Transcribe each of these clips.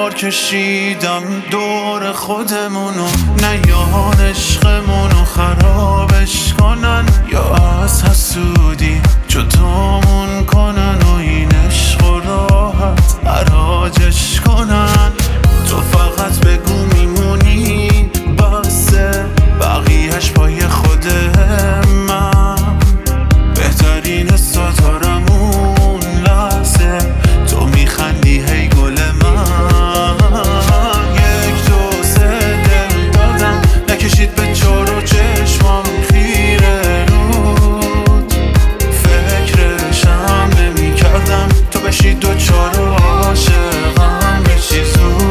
بار کشیدم دور خودمونو، نیان عشقمونو خرابش کنن یا از حسودی جدامون کنن و این عشق و راحت حراجش کنن. تو فقط بگو میمونی بسه، بقیهش پای خود من. بهترین ستارمون لحظه تو میخندی هی گل من. یک دو سه دل دادم نکشید به چار و چشمام خیره رود، فکرشم نمی کردم تو بشی دو چار و عاشقم بشی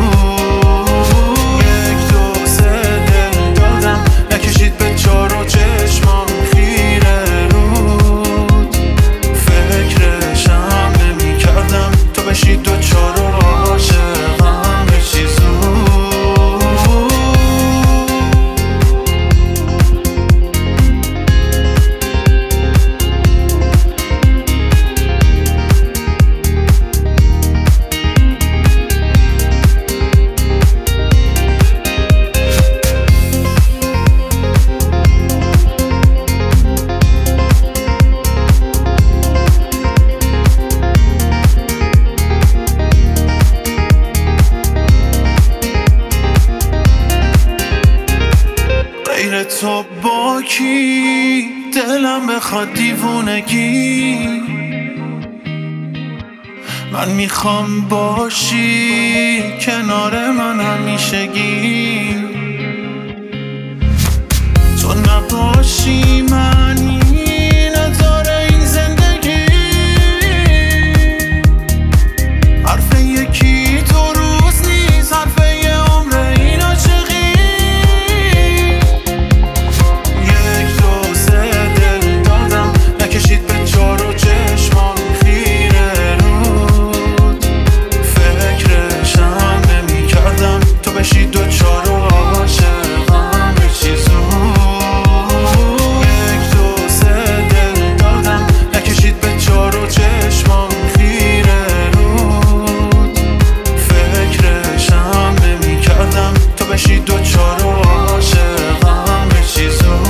زود. یک دو سه دل دادم نکشید به چار و چشمام خیره رود، فکرشم نمی کردم تو بشی دو چار و عاشقم بشی زود. غیر تو با کی دلم بخواد دیوونگی، من میخوام باشی کنار من همیشگی. تو نباشی معنی نداره این زندگی، حرف یکی تو روز نیست، حرف یه عمر این عاشقی. یک دو سه دل دادم نکشید به چار و چشمام خیره رود، فکرشم نمی کردم تو بشی دو چار و عاشقم بشی زود. یک دو سه دل دادم نکشید به چار و چشمام خیره رود، فکرشم نمی کردم تو بشی دو چار و عاشقم بشی زود.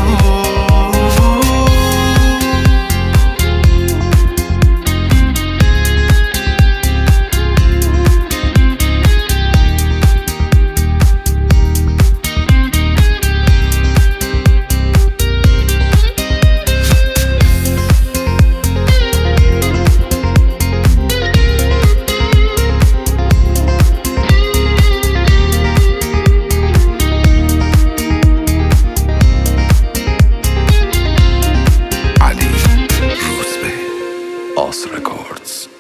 Ali Rouzbeh, Os Records.